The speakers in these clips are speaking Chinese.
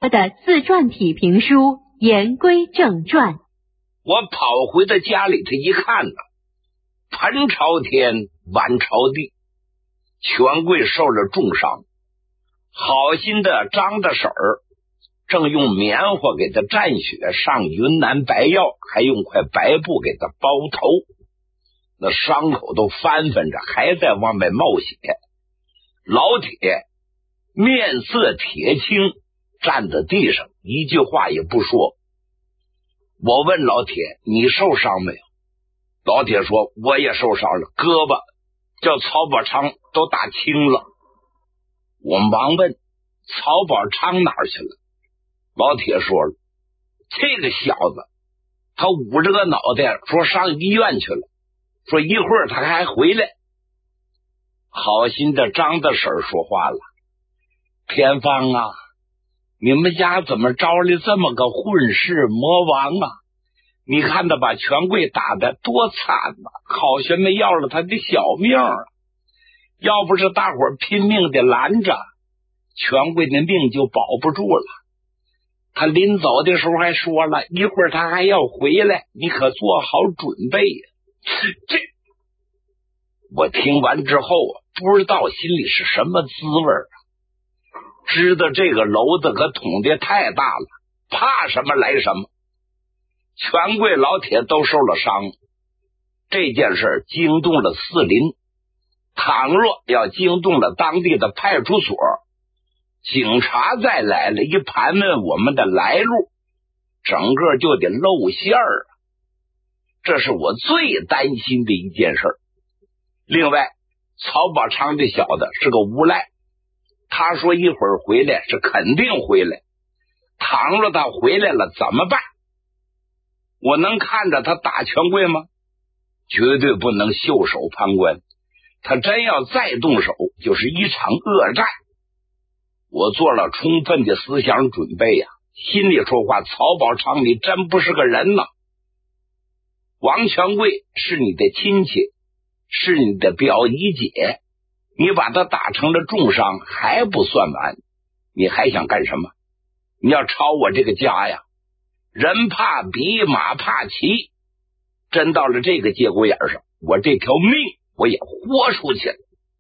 他的自传体评书言归正传。 我跑回到家里头一看呢，盆朝天碗朝地，权贵受了重伤，好心的张大婶儿正用棉花给他蘸血，上云南白药，还用块白布给他包头，那伤口都翻翻着，还在往外冒血。老铁面色铁青，站在地上一句话也不说。我问老铁，你受伤没有？老铁说，我也受伤了，胳膊叫曹宝昌都打青了。我忙问，曹宝昌哪儿去了？老铁说了，这个小子他捂着个脑袋说上医院去了，说一会儿他还回来。好心的张大婶说话了，田芳啊，你们家怎么招来这么个混世魔王啊？你看他把权贵打得多惨啊，好悬没要了他的小命啊！要不是大伙儿拼命的拦着，权贵的命就保不住了。他临走的时候还说了，一会儿他还要回来，你可做好准备呀。这我听完之后啊，不知道心里是什么滋味啊！知道这个篓子可捅的太大了，怕什么来什么。权贵老铁都受了伤，这件事惊动了四邻，倘若要惊动了当地的派出所，警察再来了一盘问我们的来路，整个就得露馅儿。这是我最担心的一件事。另外，曹宝昌这小子是个无赖，他说一会儿回来是肯定回来，倘若他回来了怎么办？我能看着他打权贵吗？绝对不能袖手旁观，他真要再动手就是一场恶战。我做了充分的思想准备呀，心里说话，曹宝昌你真不是个人呐！王权贵是你的亲戚，是你的表姨姐，你把他打成了重伤还不算完，你还想干什么？你要抄我这个家呀！人怕比，马怕骑，真到了这个节骨眼上，我这条命我也豁出去了。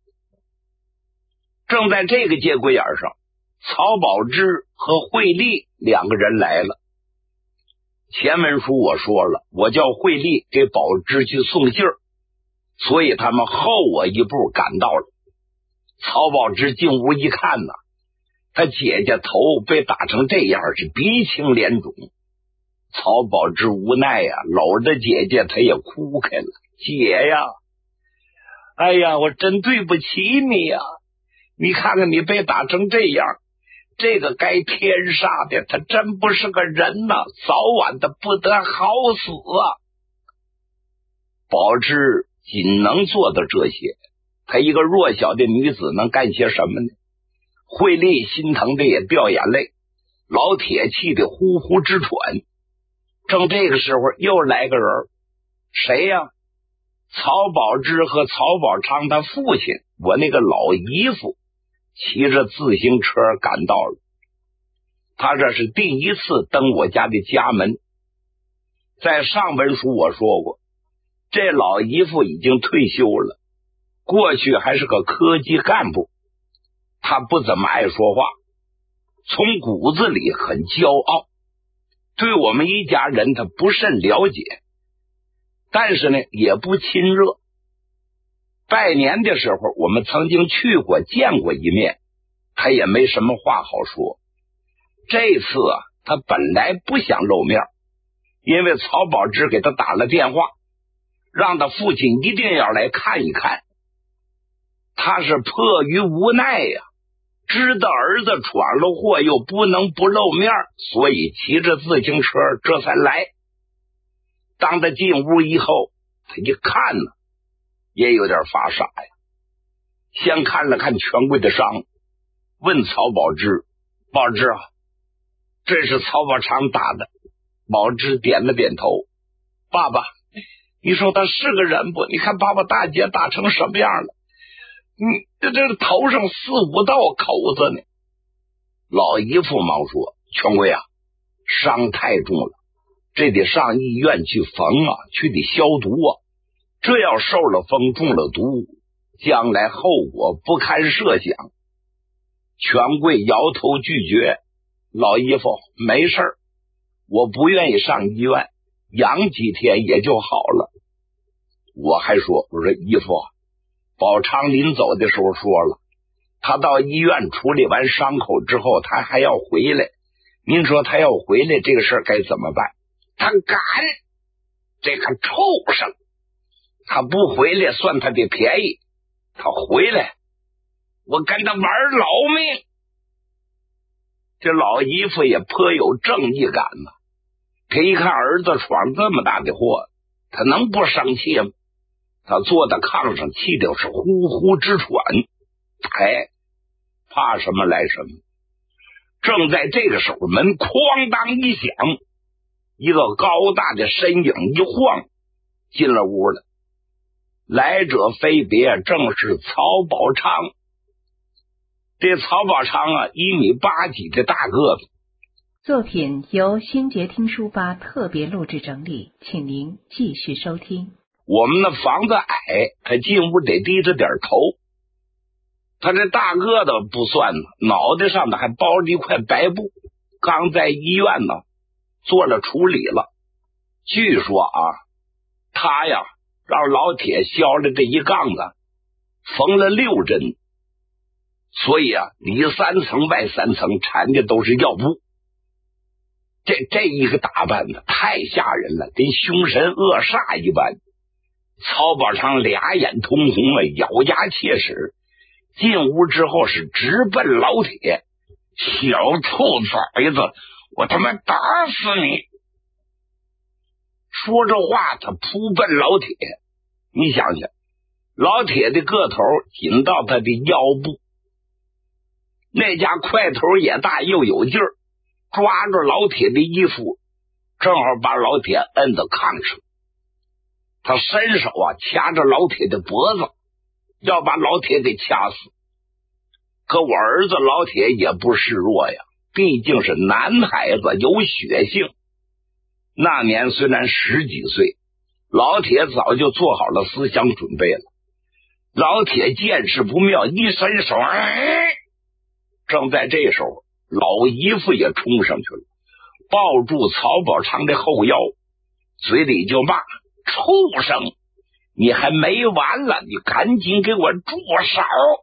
正在这个节骨眼上，曹宝芝和惠利两个人来了。前文书我说了，我叫惠利给宝芝去送信儿，所以他们后我一步赶到了。曹宝芝进屋一看呢，他姐姐头被打成这样，是鼻青脸肿。曹宝芝无奈呀，搂着姐姐他也哭开了。姐呀，哎呀，我真对不起你呀！你看看你被打成这样，这个该天杀的，他真不是个人呐，早晚的不得好死啊！宝芝仅能做到这些，她一个弱小的女子能干些什么呢？惠利心疼的也掉眼泪，老铁气的呼呼直喘。正这个时候又来个人，谁呀？曹宝芝和曹宝昌他父亲，我那个老姨父骑着自行车赶到了。他这是第一次登我家的家门。在上文书我说过，这老姨父已经退休了，过去还是个科级干部，他不怎么爱说话，从骨子里很骄傲，对我们一家人他不甚了解，但是呢也不亲热。拜年的时候我们曾经去过见过一面，他也没什么话好说。这次啊，他本来不想露面，因为曹宝芝给他打了电话，让他父亲一定要来看一看。他是迫于无奈呀，知道儿子闯了祸又不能不露面，所以骑着自行车这才来。当他进屋以后，他一看呢，也有点发傻呀。先看了看权贵的伤，问曹宝芝：“宝芝啊，这是曹宝昌打的。”宝芝点了点头：“爸爸，你说他是个人不？你看把我大姐打成什么样了？这头上4-5道口子呢。”老姨父忙说：“ 权贵啊，伤太重了，这得上医院去缝啊，去得消毒啊。这要受了风中了毒，将来后果不堪设想。权贵摇头拒绝，老姨夫没事儿，我不愿意上医院，养几天也就好了。我还说，我说姨夫，宝昌临走的时候说了，他到医院处理完伤口之后，他还要回来。您说他要回来，这个事儿该怎么办？他敢，这个畜生，他不回来算他的便宜，他回来，我跟他玩老命。这老姨夫也颇有正义感呐，他一看儿子闯这么大的祸，他能不生气吗？他坐在炕上，气的是呼呼直喘。哎，怕什么来什么。正在这个时候，门哐当一响，一个高大的身影一晃进了屋了。来者非别，正是曹宝昌。这曹宝昌啊，1.8米几的大个子。 作品由新杰听书吧特别录制整理，请您继续收听。 我们的房子矮，他进屋得低着点头。他这大个子不算呢，脑袋上的还包着一块白布，刚在医院呢做了处理了。据说啊，他呀让老铁削了这一杠子，缝了6针，所以啊里3层外3层缠的都是药布。这一个打扮呢太吓人了，跟凶神恶煞一般。曹宝昌俩眼通红啊，咬牙切齿，进屋之后是直奔老铁。小兔崽子，我他妈打死你！说这话他扑奔老铁，你想想，老铁的个头紧到他的腰部，那家块头也大又有劲儿，抓住老铁的衣服，正好把老铁摁到炕上。他伸手啊掐着老铁的脖子，要把老铁给掐死。可我儿子老铁也不示弱呀，毕竟是男孩子，有血性。那年虽然10几岁，老铁早就做好了思想准备了。老铁见势不妙，一伸手，正在这时候，老姨夫也冲上去了，抱住曹宝昌的后腰，嘴里就骂：畜生，你还没完了，你赶紧给我住手！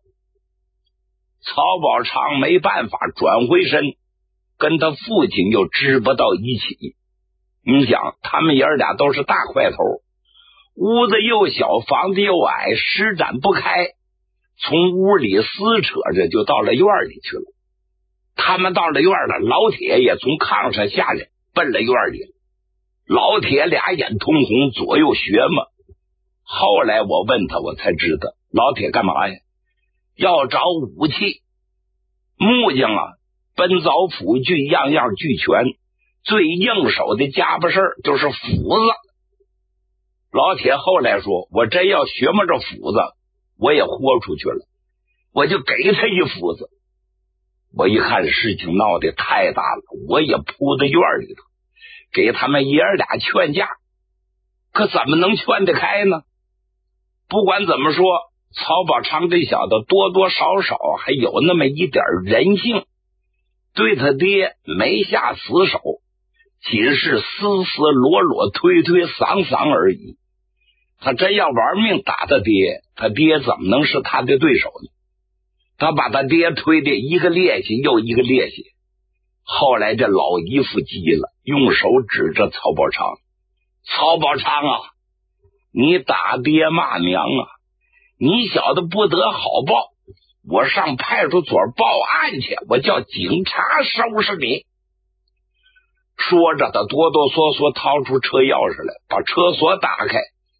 曹宝昌没办法，转回身跟他父亲又支不到一起。你想，他们爷俩都是大块头，屋子又小，房子又矮，施展不开，从屋里撕扯着就到了院里去了。他们到了院了，老铁也从炕上下来，奔了院里。老铁俩眼通红，左右学嘛。后来我问他，我才知道老铁干嘛呀？要找武器。木匠啊，奔凿斧锯样样俱全，最应手的家伙事就是斧子。老铁后来说，我真要学摸着斧子，我也豁出去了，我就给他一斧子。我一看事情闹得太大了，我也扑到院里头，给他们爷俩劝架。可怎么能劝得开呢？不管怎么说，曹宝昌这小子多多少少还有那么一点人性，对他爹没下死手，仅是丝丝裸裸推推搡搡而已。他真要玩命打他爹，他爹怎么能是他的对手呢？他把他爹推的一个趔趄又一个趔趄。后来这老姨夫急了，用手指着曹宝昌：曹宝昌啊，你打爹骂娘啊，你小子不得好报，我上派出所报案去，我叫警察收拾你。说着他哆哆嗦嗦掏出车钥匙来，把车锁打开，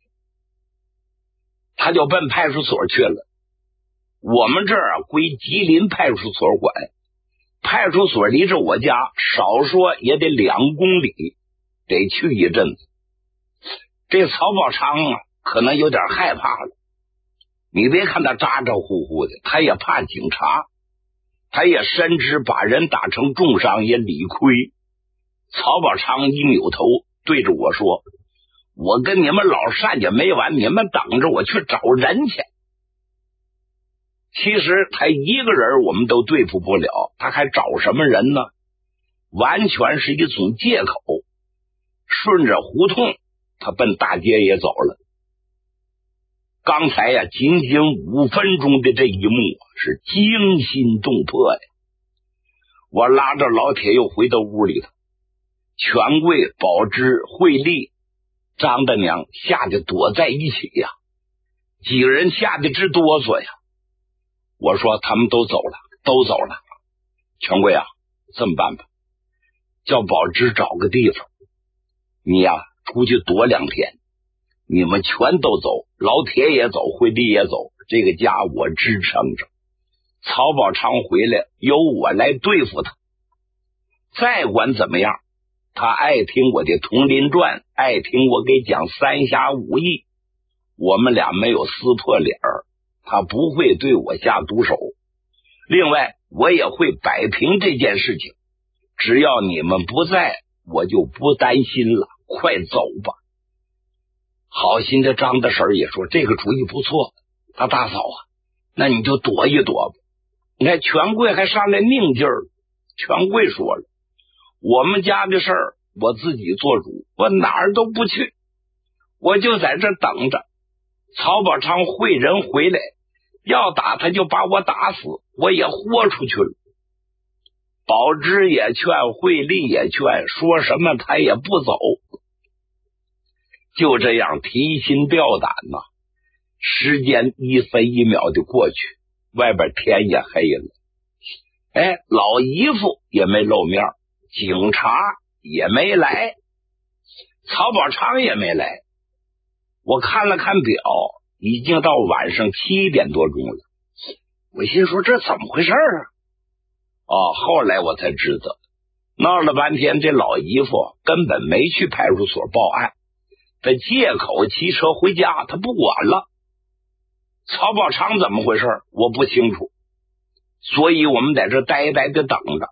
他就奔派出所去了。我们这儿归吉林派出所管，派出所离着我家少说也得2公里，得去一阵子。这曹宝昌啊可能有点害怕了，你别看他咋咋呼呼的，他也怕警察。 他也深知把人打成重伤也理亏。曹宝昌一扭头对着我说，我跟你们老单家没完，你们等着我去找人去。其实他一个人我们都对付不了，他还找什么人呢？完全是一种借口。顺着胡同他奔大街也走了。刚才呀，仅仅5分钟的这一幕是惊心动魄呀！我拉着老铁又回到屋里头，权贵、宝芝、惠利、张大娘吓得躲在一起呀，几个人吓得直哆嗦呀。我说他们都走了，都走了。权贵啊，这么办吧，叫宝芝找个地方，你呀出去躲2天，你们全都走，老铁也走，惠利也走，这个家我支撑着。曹宝昌回来由我来对付他。再管怎么样，他爱听我的《铜林传》，爱听我给讲三侠五义，我们俩没有撕破脸儿，他不会对我下毒手。另外我也会摆平这件事情，只要你们不在，我就不担心了，快走吧。好心的张大婶也说这个主意不错，他大嫂啊，那你就躲一躲吧。你看权贵还上来拧劲儿，权贵说了，我们家的事儿我自己做主，我哪儿都不去，我就在这等着。曹宝昌会人回来，要打他就把我打死，我也豁出去了。宝芝也劝，惠利也劝，说什么他也不走。就这样提心吊胆呐，时间一分一秒的过去，外边天也黑了。老姨夫也没露面，警察也没来，曹宝昌也没来。我看了看表，已经到晚上7点多钟了。我心说这怎么回事啊？后来我才知道，闹了半天这老姨夫根本没去派出所报案，他借口骑车回家，他不管了。曹宝昌怎么回事我不清楚，所以我们在这呆呆的等着。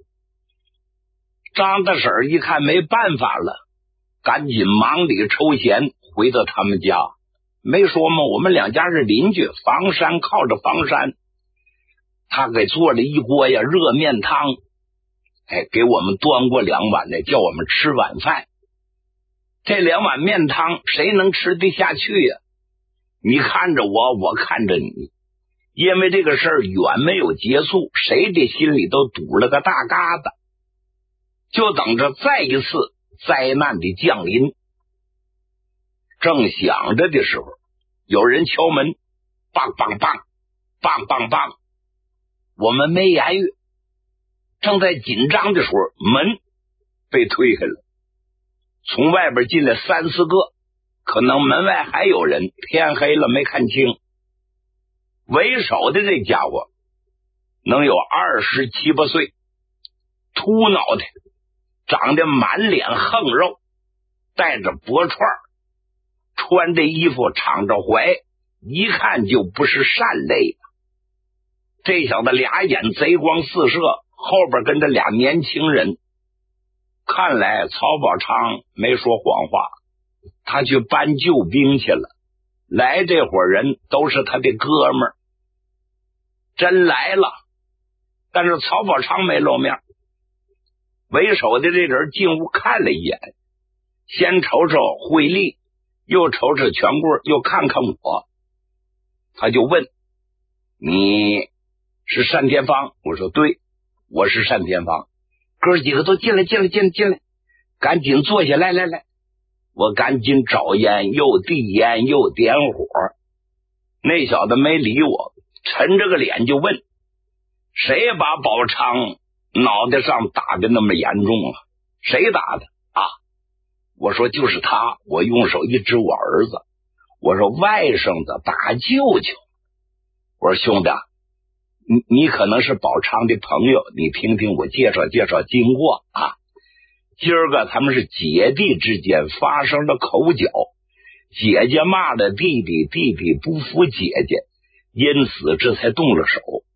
张大婶一看没办法了，赶紧忙里抽闲回到他们家。没说吗？我们2家是邻居，房山靠着房山。他给做了一锅呀热面汤，给我们端过2碗来，叫我们吃晚饭。这2碗面汤谁能吃得下去呀？你看着我，我看着你，因为这个事儿远没有结束，谁的心里都堵了个大疙瘩，就等着再一次灾难的降临。正想着的时候，有人敲门，梆梆梆梆梆梆，我们没言语，正在紧张的时候，门被推开了，从外边进来3、4个，可能门外还有人，天黑了没看清。为首的这家伙能有27、8岁，秃脑袋，长得满脸横肉，带着脖串，穿着衣服敞着怀，一看就不是善类。这小子俩眼贼光四射，后边跟着俩年轻人。看来曹宝昌没说谎话，他去搬救兵去了。来这伙人都是他的哥们儿，真来了。但是曹宝昌没露面。为首的这人进屋看了一眼，先瞅瞅惠利，又瞅瞅权贵，又看看我，他就问，你是单天芳？我说对，我是单天芳。哥几个都进来，赶紧坐下来，来，我赶紧找烟，又递烟又点火。那小子没理我，沉着个脸就问，谁把宝昌脑袋上打的那么严重啊？谁打的啊？我说就是他，我用手一指我儿子，我说外甥子打舅舅。我说兄弟，你可能是宝昌的朋友，你听听我介绍介绍经过啊。今儿个他们是姐弟之间发生了口角，姐姐骂了弟弟，弟弟不服姐姐，因此这才动了手。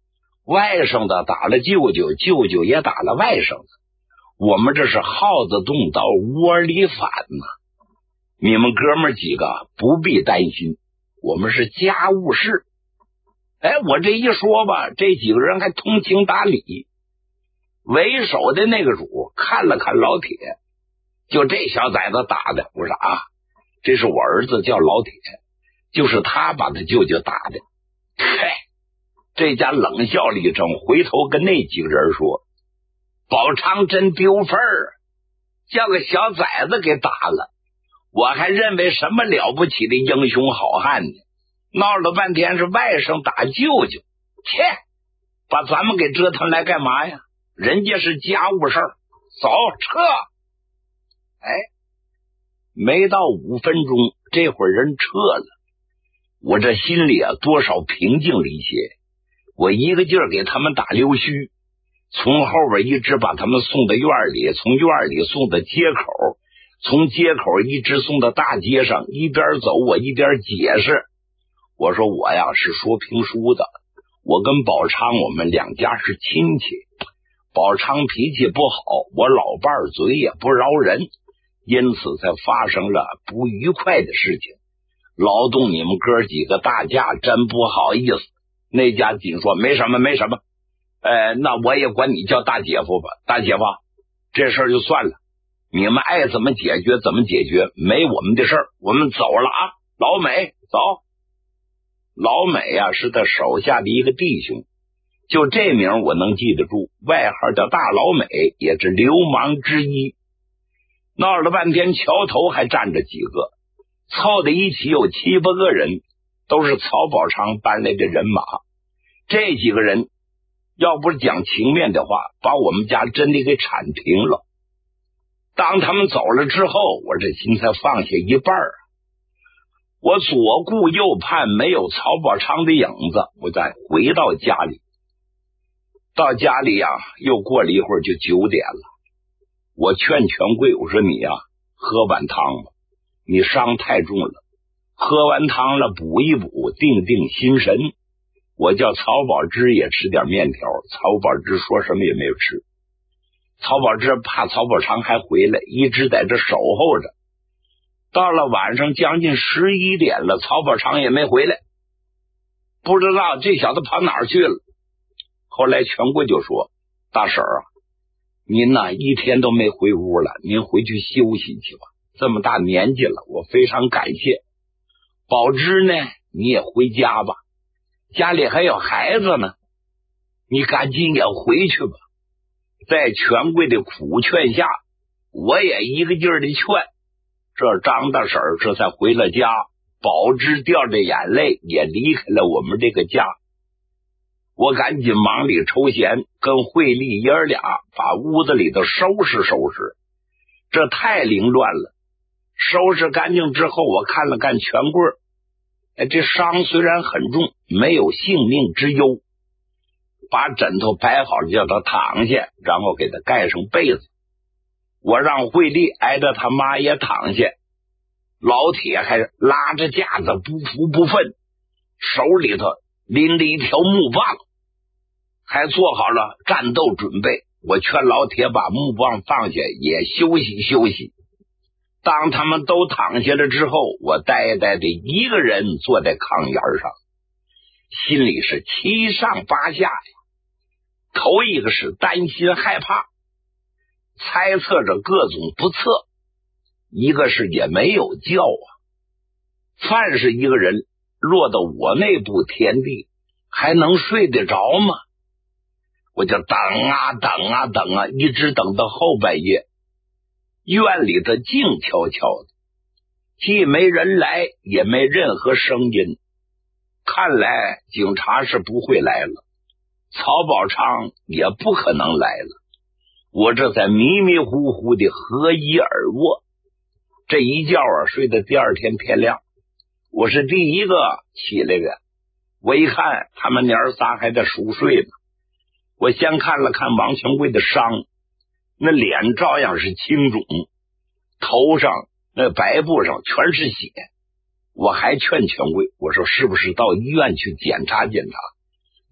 外甥的打了舅舅，舅舅也打了外甥的，我们这是耗子动刀窝里反呐。你们哥们几个不必担心，我们是家务事。哎，我这一说吧，这几个人还通情达理。为首的那个主看了看老铁，就这小崽子打的。我说啊，这是我儿子叫老铁，就是他把他舅舅打的。嘿，这家冷笑了一声，回头跟那几个人说，宝昌真丢份儿，叫个小崽子给打了，我还认为什么了不起的英雄好汉呢，闹了半天是外甥打舅舅，切，把咱们给折腾来干嘛呀？人家是家务事儿，走，撤。哎，没到5分钟，这会儿人撤了，我这心里啊多少平静了一些。我一个劲儿给他们打溜须，从后边一直把他们送到院里，从院里送到街口，从街口一直送到大街上，一边走我一边解释。我说我呀是说评书的，我跟宝昌我们两家是亲戚，宝昌脾气不好，我老伴儿嘴也不饶人，因此才发生了不愉快的事情，劳动你们哥几个大家真不好意思。那家紧说没什么没什么，那我也管你叫大姐夫吧。大姐夫，这事儿就算了，你们爱怎么解决怎么解决，没我们的事儿，我们走了啊。老美走。老美啊是他手下的一个弟兄，就这名我能记得住，外号叫大老美，也是流氓之一。闹了半天，桥头还站着几个，凑在一起有7、8个人，都是曹宝昌搬来的人马。这几个人要不是讲情面的话，把我们家真的给铲平了。当他们走了之后，我这心才放下一半儿。我左顾右盼，没有曹宝昌的影子，我再回到家里。到家里呀，又过了一会儿就9点了。我劝权贵，我说你呀，喝碗汤吧，你伤太重了，喝完汤了补一补，定定心神。我叫曹宝芝也吃点面条，曹宝芝说什么也没有吃。曹宝芝怕曹宝昌还回来，一直在这守候着。到了晚上将近11点了，曹宝昌也没回来，不知道这小子跑哪儿去了。后来权贵就说，大婶儿啊，您呢一天都没回屋了，您回去休息去吧，这么大年纪了，我非常感谢。宝芝呢，你也回家吧，家里还有孩子呢，你赶紧也回去吧。在权贵的苦劝下，我也一个劲儿的劝，这张大婶儿这才回了家，宝芝掉着眼泪也离开了我们这个家。我赶紧忙里抽闲，跟惠利爷儿俩把屋子里头收拾收拾，这太凌乱了。收拾干净之后，我看了看权贵，这伤虽然很重，没有性命之忧，把枕头摆好叫他躺下，然后给他盖上被子。我让惠利挨着他妈也躺下，老铁还拉着架子不服不忿，手里头拎着一条木棒，还做好了战斗准备。我劝老铁把木棒放下，也休息休息。当他们都躺下了之后，我呆呆的一个人坐在炕沿上，心里是七上八下呀。头一个是担心害怕，猜测着各种不测，一个是也没有觉啊。凡是一个人落到我那步田地，还能睡得着吗？我就等啊等啊等啊，一直等到后半夜，院里头静悄悄的，既没人来，也没任何声音。看来警察是不会来了，曹宝昌也不可能来了。我这才迷迷糊糊的合衣而卧，这一觉啊睡到第二天天亮。我是第一个起来的，我一看他们娘儿仨还在熟睡呢。我先看了看王权贵的伤，那脸照样是青肿，头上那白布上全是血。我还劝权贵，我说是不是到医院去检查检查，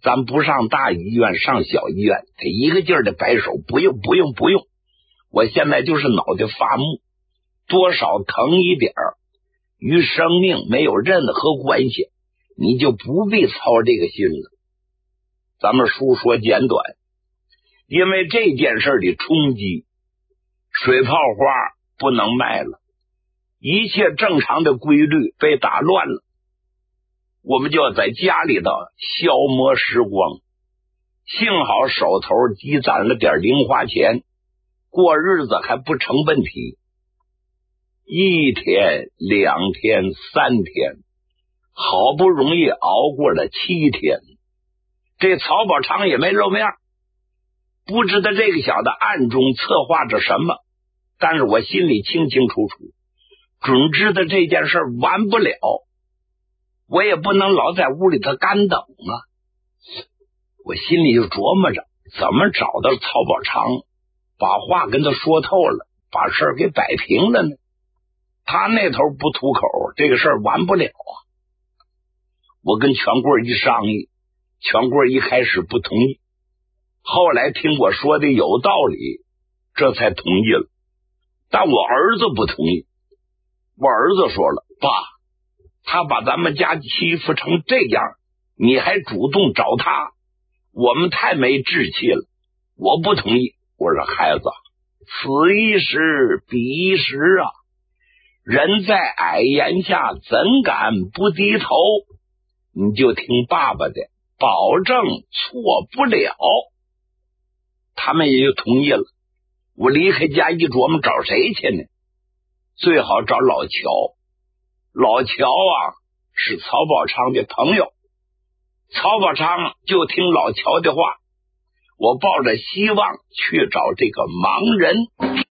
咱不上大医院，上小医院，他一个劲儿的摆手，不用不用不用，我现在就是脑袋发木，多少疼一点儿，与生命没有任何关系，你就不必操这个心了。咱们书说简短，因为这件事的冲击，水泡花不能卖了，一切正常的规律被打乱了，我们就要在家里头消磨时光。幸好手头积攒了点零花钱，过日子还不成问题。1天、2天、3天，好不容易熬过了7天，这曹宝昌也没露面，不知道这个小子暗中策划着什么，但是我心里清清楚楚，准知道这件事完不了，我也不能老在屋里头干等啊。我心里就琢磨着怎么找到曹宝昌，把话跟他说透了，把事儿给摆平了呢。他那头不吐口，这个事儿完不了啊。我跟权贵一商议，权贵一开始不同意，后来听我说的有道理，这才同意了。但我儿子不同意，我儿子说了，爸，他把咱们家欺负成这样，你还主动找他，我们太没志气了，我不同意。我说孩子，此一时彼一时啊，人在矮檐下怎敢不低头，你就听爸爸的，保证错不了。他们也就同意了。我离开家一琢磨，找谁去呢？最好找老乔。老乔啊，是曹宝昌的朋友，曹宝昌就听老乔的话。我抱着希望去找这个盲人。